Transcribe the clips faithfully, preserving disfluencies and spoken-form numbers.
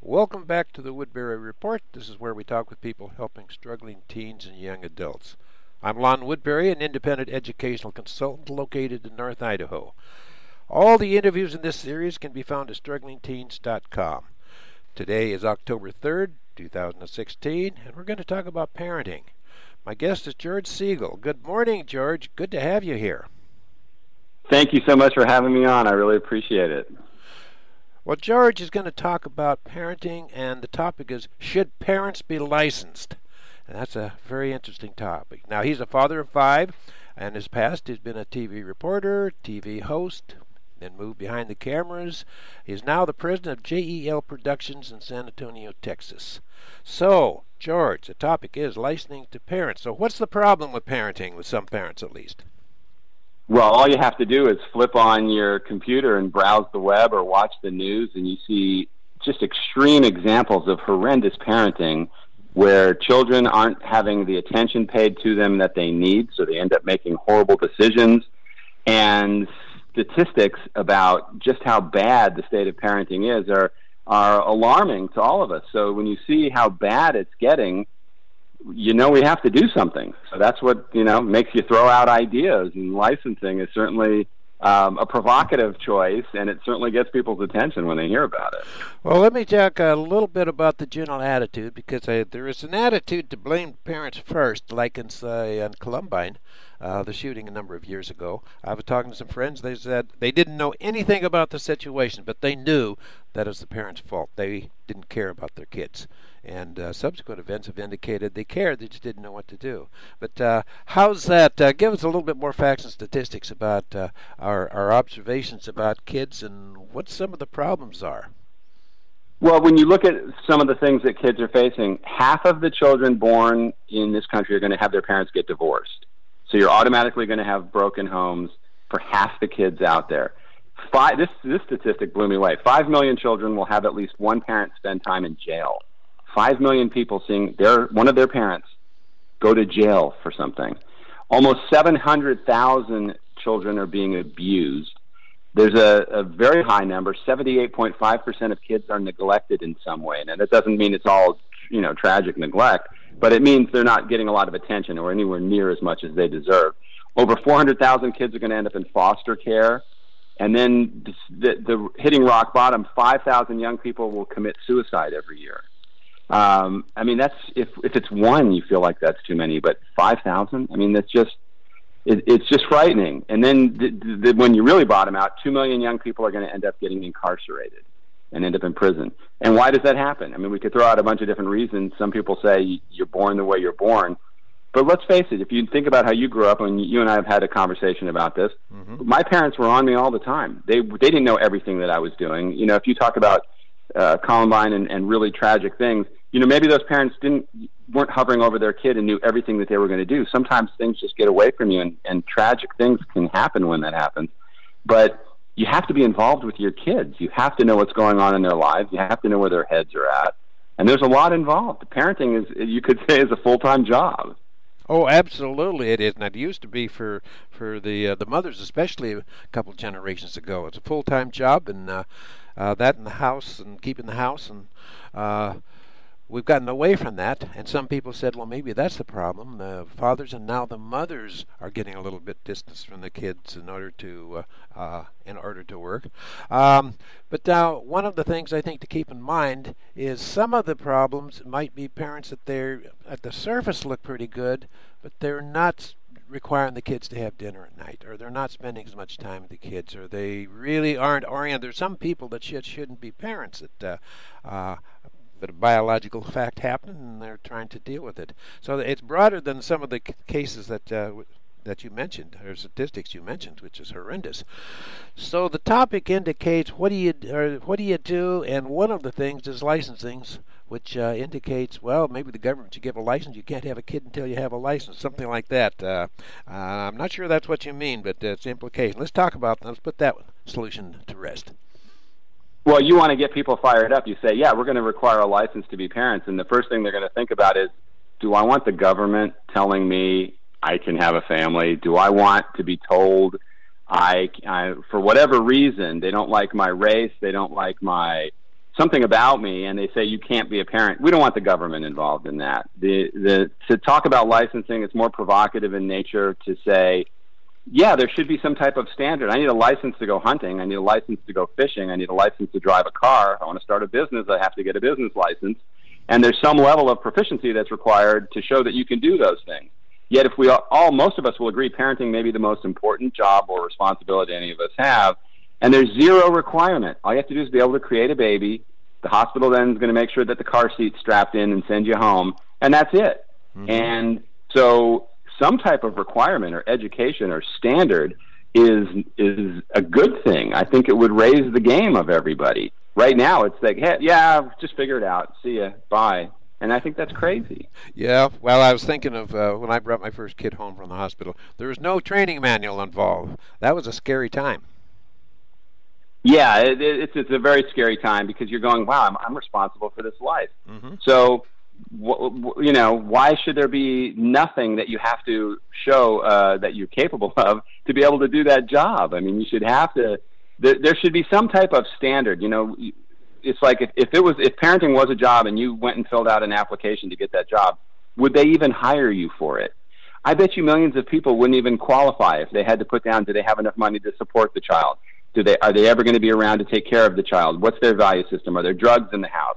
Welcome back to the Woodbury Report. This is where we talk with people helping struggling teens and young adults. I'm Lon Woodbury, an independent educational consultant located in North Idaho. All the interviews in this series can be found at struggling teens dot com. Today is October third, two thousand sixteen, and we're going to talk about parenting. My guest is George Siegel. Good morning, George. Good to have you here. Thank you so much for having me on. I really appreciate it. Well, George is going to talk about parenting, and the topic is, should parents be licensed? And that's a very interesting topic. Now, he's a father of five, and in his past he's been a T V reporter, T V host, then moved behind the cameras. He's now the president of J E L Productions in San Antonio, Texas. So, George, the topic is licensing to parents. So what's the problem with parenting, with some parents at least? Well, all you have to do is flip on your computer and browse the web or watch the news, and you see just extreme examples of horrendous parenting where children aren't having the attention paid to them that they need, so they end up making horrible decisions. And statistics about just how bad the state of parenting is are, are alarming to all of us. So when you see how bad it's getting, you know we have to do something. So that's what, you know, makes you throw out ideas, and licensing is certainly um, a provocative choice, and it certainly gets people's attention when they hear about it. Well, let me talk a little bit about the general attitude, because I, there is an attitude to blame parents first, like in, say, in Columbine, uh, the shooting a number of years ago. I was talking to some friends. They said they didn't know anything about the situation, but they knew that it was the parents' fault. They didn't care about their kids. And uh, subsequent events have indicated they cared, they just didn't know what to do. But uh, how's that? Uh, give us a little bit more facts and statistics about uh, our, our observations about kids and what some of the problems are. Well, when you look at some of the things that kids are facing, half of the children born in this country are going to have their parents get divorced. So you're automatically going to have broken homes for half the kids out there. Five, this, this statistic blew me away. Five million children will have at least one parent spend time in jail. Five million people seeing their one of their parents go to jail for something. Almost seven hundred thousand children are being abused. There's a, a very high number, seventy-eight point five percent of kids are neglected in some way. And that doesn't mean it's all, you know, tragic neglect, but it means they're not getting a lot of attention or anywhere near as much as they deserve. Over four hundred thousand kids are going to end up in foster care. And then the, the hitting rock bottom, five thousand young people will commit suicide every year. Um, I mean, that's if if it's one, you feel like that's too many, but five thousand. I mean, that's just it, it's just frightening. And then the, the, when you really bottom out, two million young people are going to end up getting incarcerated and end up in prison. And why does that happen? I mean, we could throw out a bunch of different reasons. Some people say you're born the way you're born, but let's face it. If you think about how you grew up, and you and I have had a conversation about this, mm-hmm. My parents were on me all the time. They they didn't know everything that I was doing. You know, if you talk about uh, Columbine and, and really tragic things. You know, maybe those parents didn't weren't hovering over their kid and knew everything that they were going to do. Sometimes things just get away from you, and, and tragic things can happen when that happens. But you have to be involved with your kids. You have to know what's going on in their lives. You have to know where their heads are at. And there's a lot involved. Parenting is, you could say, is a full-time job. Oh, absolutely it is. And it used to be for for the uh, the mothers, especially a couple of generations ago. It's a full-time job, and uh, uh, that in the house and keeping the house, and uh, we've gotten away from that. And some people said, well, maybe that's the problem. The fathers and now the mothers are getting a little bit distance from the kids in order to uh, uh, in order to work. Um, but now, one of the things I think to keep in mind is some of the problems might be parents that they're at the surface look pretty good, but they're not requiring the kids to have dinner at night, or they're not spending as much time with the kids, or they really aren't oriented. There's some people that shit shouldn't be parents that uh, uh, but a biological fact happened, and they're trying to deal with it. So it's broader than some of the c- cases that uh, w- that you mentioned, or statistics you mentioned, which is horrendous. So the topic indicates what do you or what do you do, and one of the things is licensing, which uh, indicates, well, maybe the government should give a license. You can't have a kid until you have a license, something like that. Uh, uh, I'm not sure that's what you mean, but uh, it's the implication. Let's talk about that. Let's put that solution to rest. Well, you want to get people fired up. You say, yeah, we're going to require a license to be parents. And the first thing they're going to think about is, do I want the government telling me I can have a family? Do I want to be told I, I for whatever reason, they don't like my race, they don't like my something about me and they say you can't be a parent, we don't want the government involved in that. The, the, to talk about licensing, it's more provocative in nature to say, yeah, there should be some type of standard. I need a license to go hunting. I need a license to go fishing. I need a license to drive a car. I want to start a business. I have to get a business license. And there's some level of proficiency that's required to show that you can do those things. Yet if we all, most of us will agree parenting may be the most important job or responsibility any of us have, and there's zero requirement. All you have to do is be able to create a baby. The hospital then is going to make sure that the car seat's strapped in and send you home, and that's it. Mm-hmm. And so some type of requirement or education or standard is is a good thing. I think it would raise the game of everybody. Right now, it's like, hey, yeah, just figure it out. See ya. Bye. And I think that's crazy. Yeah, well, I was thinking of uh, when I brought my first kid home from the hospital, there was no training manual involved. That was a scary time. Yeah, it, it's it's a very scary time because you're going, wow, I'm, I'm responsible for this life. Mm-hmm. So, w- w- you know, why should there be nothing that you have to show uh, that you're capable of to be able to do that job? I mean, you should have to, there, there should be some type of standard, you know. It's like if, if it was if parenting was a job and you went and filled out an application to get that job, would they even hire you for it? I bet you millions of people wouldn't even qualify if they had to put down, do they have enough money to support the child? Do they are they ever going to be around to take care of the child? What's their value system? Are there drugs in the house?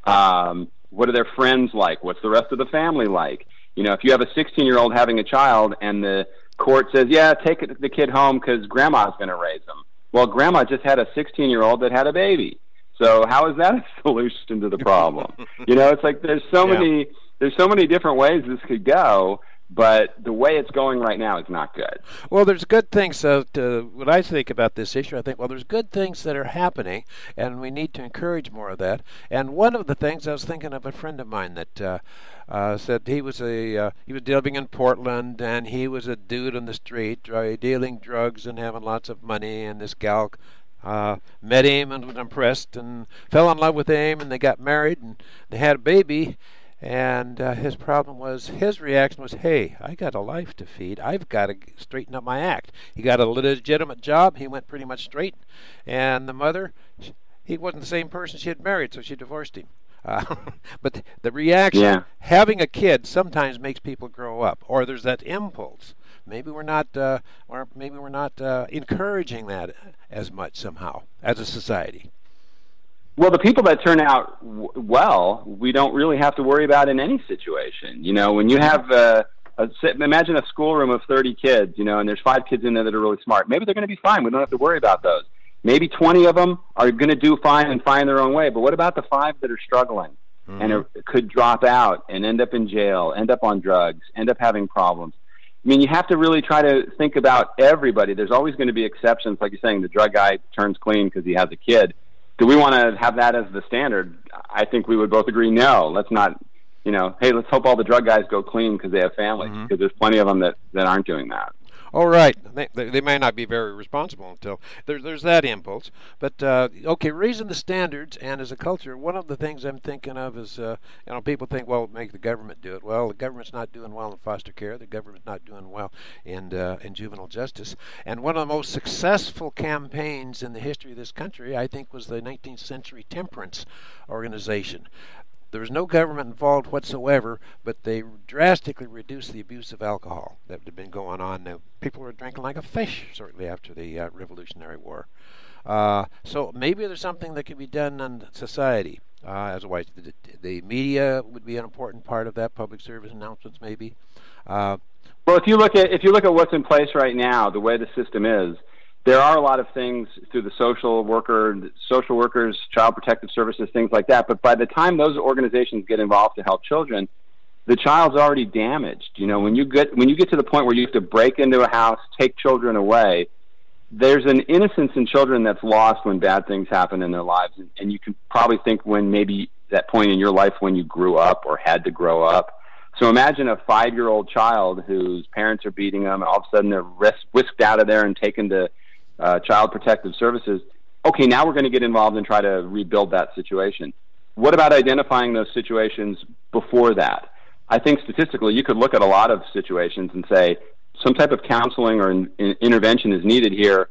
Um, what are their friends like? What's the rest of the family like? You know, if you have a sixteen-year-old having a child and the court says, yeah, take the kid home because grandma's going to raise them. Well, grandma just had a sixteen-year-old that had a baby. So how is that a solution to the problem? You know, it's like there's so yeah. many there's so many different ways this could go, but the way it's going right now is not good. Well, there's good things. Uh, to, when I think about this issue, I think, well, there's good things that are happening, and we need to encourage more of that. And one of the things, I was thinking of a friend of mine that uh, uh, said he was a uh, he was living in Portland, and he was a dude on the street uh, dealing drugs and having lots of money, and this gal Uh, met him and was impressed and fell in love with him, and they got married and they had a baby. And uh, his problem was, his reaction was, hey, I got a life to feed. I've got to straighten up my act. He got a legitimate job. He went pretty much straight. And the mother, he wasn't the same person she had married, so she divorced him. Uh, but the reaction, yeah. having a kid sometimes makes people grow up, or there's that impulse. Maybe we're not, uh, or maybe we're not uh, encouraging that as much somehow as a society. Well, the people that turn out w- well, we don't really have to worry about in any situation. You know, when you have, uh, a, imagine a schoolroom of thirty kids, you know, and there's five kids in there that are really smart. Maybe they're going to be fine. We don't have to worry about those. Maybe twenty of them are going to do fine and find their own way. But what about the five that are struggling mm-hmm. and are, could drop out and end up in jail, end up on drugs, end up having problems? I mean, you have to really try to think about everybody. There's always going to be exceptions. Like you're saying, the drug guy turns clean because he has a kid. Do we want to have that as the standard? I think we would both agree, no. Let's not, you know, hey, let's hope all the drug guys go clean because they have families, because mm-hmm. there's plenty of them that, that aren't doing that. All right. They, they may not be very responsible until there, there's that impulse. But, uh, okay, raising the standards, and as a culture, one of the things I'm thinking of is, uh, you know, people think, well, make the government do it. Well, the government's not doing well in foster care. The government's not doing well in, uh, in juvenile justice. And one of the most successful campaigns in the history of this country, I think, was the nineteenth century temperance organization. There was no government involved whatsoever, but they drastically reduced the abuse of alcohol that had been going on. Now, people were drinking like a fish shortly after the uh, Revolutionary War. Uh, so maybe there's something that can be done in society. Uh, as always, the, the media would be an important part of that. Public service announcements, maybe. Uh, well, if you look at if you look at what's in place right now, the way the system is, there are a lot of things through the social worker, social workers, child protective services, things like that. But by the time those organizations get involved to help children, the child's already damaged. You know, when you get when you get to the point where you have to break into a house, take children away, there's an innocence in children that's lost when bad things happen in their lives. And, and you can probably think when maybe that point in your life when you grew up or had to grow up. So imagine a five-year-old child whose parents are beating them, and all of a sudden they're whisked out of there and taken to Uh, child protective services. Okay, now we're going to get involved and try to rebuild that situation. What about identifying those situations before that? I think statistically you could look at a lot of situations and say some type of counseling or in, in, intervention is needed here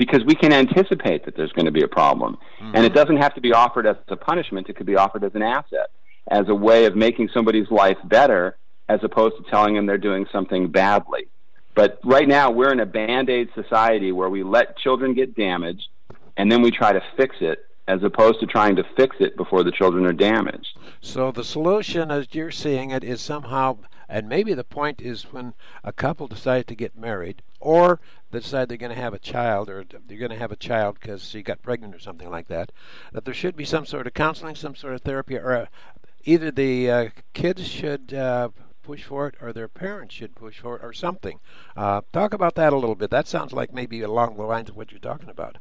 because we can anticipate that there's going to be a problem. Mm-hmm. And it doesn't have to be offered as a punishment. It could be offered as an asset, as a way of making somebody's life better, as opposed to telling them they're doing something badly. But right now, we're in a Band-Aid society where we let children get damaged, and then we try to fix it, as opposed to trying to fix it before the children are damaged. So the solution, as you're seeing it, is somehow, and maybe the point is when a couple decide to get married, or they decide they're going to have a child, or they're going to have a child because she got pregnant or something like that, that there should be some sort of counseling, some sort of therapy, or uh, either the uh, kids should uh, push for it, or their parents should push for it, or something. Uh, talk about that a little bit. That sounds like maybe along the lines of what you're talking about.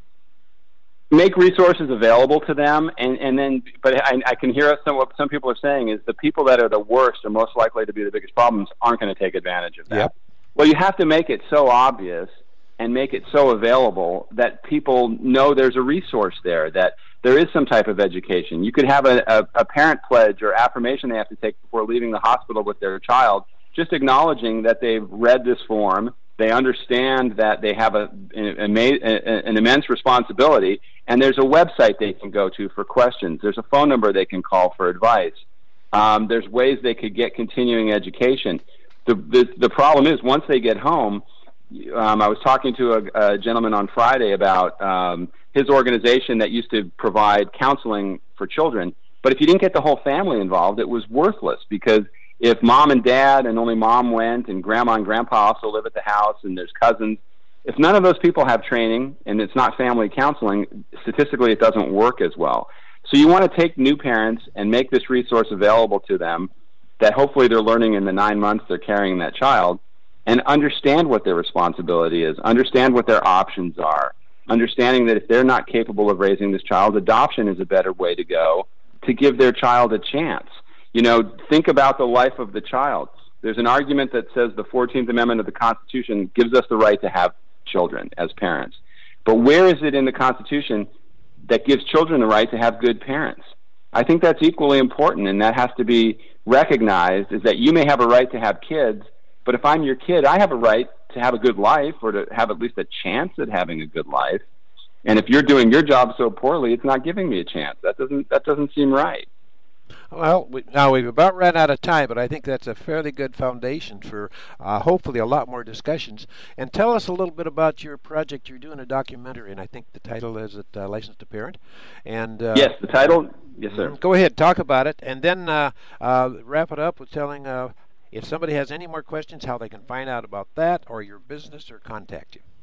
Make resources available to them, and, and then, but I, I can hear some, what some people are saying is the people that are the worst or most likely to be the biggest problems aren't going to take advantage of that. Yep. Well, you have to make it so obvious and make it so available that people know there's a resource there, that there is some type of education. You could have a, a, a parent pledge or affirmation they have to take before leaving the hospital with their child, just acknowledging that they've read this form, they understand that they have a, an, an immense responsibility, and there's a website they can go to for questions. There's a phone number they can call for advice. Um, there's ways they could get continuing education. The, the, the problem is, once they get home, um, I was talking to a, a gentleman on Friday about um, his organization that used to provide counseling for children, but if you didn't get the whole family involved, it was worthless, because if mom and dad and only mom went, and grandma and grandpa also live at the house, and there's cousins, if none of those people have training and it's not family counseling, statistically it doesn't work as well. So you want to take new parents and make this resource available to them that hopefully they're learning in the nine months they're carrying that child, and understand what their responsibility is, understand what their options are, understanding that if they're not capable of raising this child, adoption is a better way to go to give their child a chance. You know, think about the life of the child. There's an argument that says the fourteenth Amendment of the Constitution gives us the right to have children as parents. But where is it in the Constitution that gives children the right to have good parents? I think that's equally important, and that has to be recognized, is that you may have a right to have kids, but if I'm your kid, I have a right to have a good life, or to have at least a chance at having a good life. And if you're doing your job so poorly, it's not giving me a chance. That doesn't that doesn't seem right. Well, we, now we've about run out of time, but I think that's a fairly good foundation for uh, hopefully a lot more discussions. And tell us a little bit about your project. You're doing a documentary, and I think the title is it, uh, Licensed to Parent. And uh, yes, the title. Yes, sir. Go ahead, talk about it, and then uh, uh, wrap it up with telling uh, if somebody has any more questions, how they can find out about that or your business or contact you.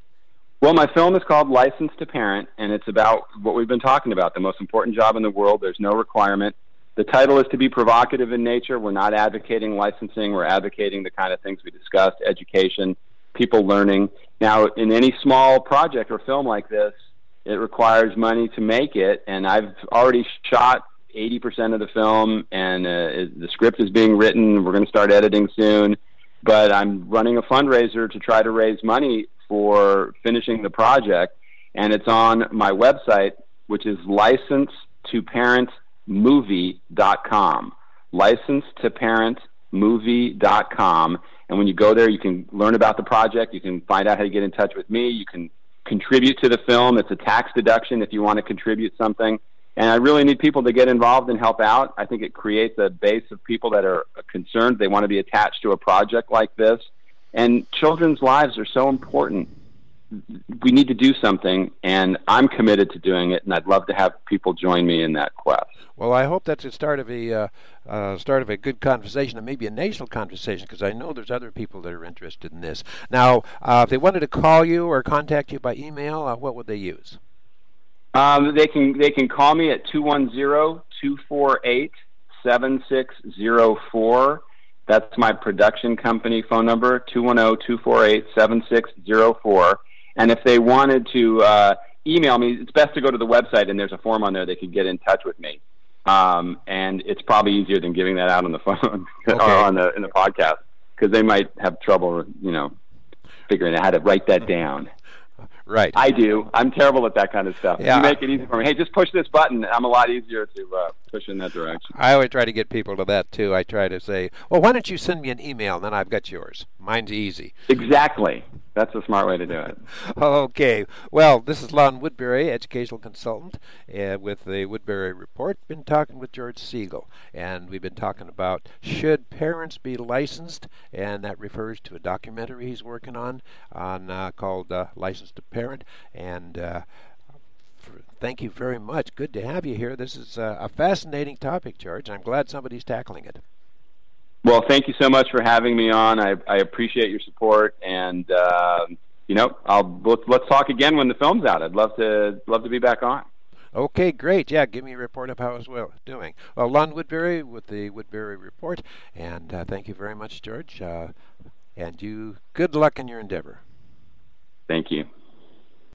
Well, my film is called Licensed to Parent, and it's about what we've been talking about, the most important job in the world. There's no requirement. The title is to be provocative in nature. We're not advocating licensing. We're advocating the kind of things we discussed, education, people learning. Now, in any small project or film like this, it requires money to make it, and I've already shot eighty percent of the film, and uh, the script is being written. We're going to start editing soon, but I'm running a fundraiser to try to raise money for finishing the project, and it's on my website, which is license to parent movie dot com. license to parent movie dot com. And when you go there, you can learn about the project. You can find out how to get in touch with me. You can contribute to the film. It's a tax deduction if you want to contribute something. And I really need people to get involved and help out. I think it creates a base of people that are concerned. They want to be attached to a project like this. And children's lives are so important. We need to do something, and I'm committed to doing it, and I'd love to have people join me in that quest. Well, I hope that's the start of a uh, uh, start of a good conversation, and maybe a national conversation, because I know there's other people that are interested in this. Now, uh, if they wanted to call you or contact you by email, uh, what would they use? Um, they can they can call me at two one zero, two four eight, seven six zero four. That's my production company phone number, two one zero, two four eight, seven six zero four. And if they wanted to uh, email me, it's best to go to the website, and there's a form on there they could get in touch with me. Um, and it's probably easier than giving that out on the phone okay. or on the in the podcast, because they might have trouble, you know, figuring out how to write that down. Right. I do. I'm terrible at that kind of stuff. Yeah. You make it easy for me. Hey, just push this button. I'm a lot easier to uh, push in that direction. I always try to get people to that, too. I try to say, well, why don't you send me an email, and then I've got yours. Mine's easy. Exactly. That's a smart way to do it. Okay. Well, this is Lon Woodbury, educational consultant uh, with the Woodbury Report. Been talking with George Siegel, and we've been talking about should parents be licensed, and that refers to a documentary he's working on on uh, called uh, Licensed to Parent. And uh, for, thank you very much. Good to have you here. This is uh, a fascinating topic, George. I'm glad somebody's tackling it. Well, thank you so much for having me on. I, I appreciate your support, and uh, you know, I'll let's, let's talk again when the film's out. I'd love to love to be back on. Okay, great. Yeah, give me a report of how it's well doing. Well, Lon Woodbury with the Woodbury Report, and uh, thank you very much, George. Uh, and you, good luck in your endeavor. Thank you.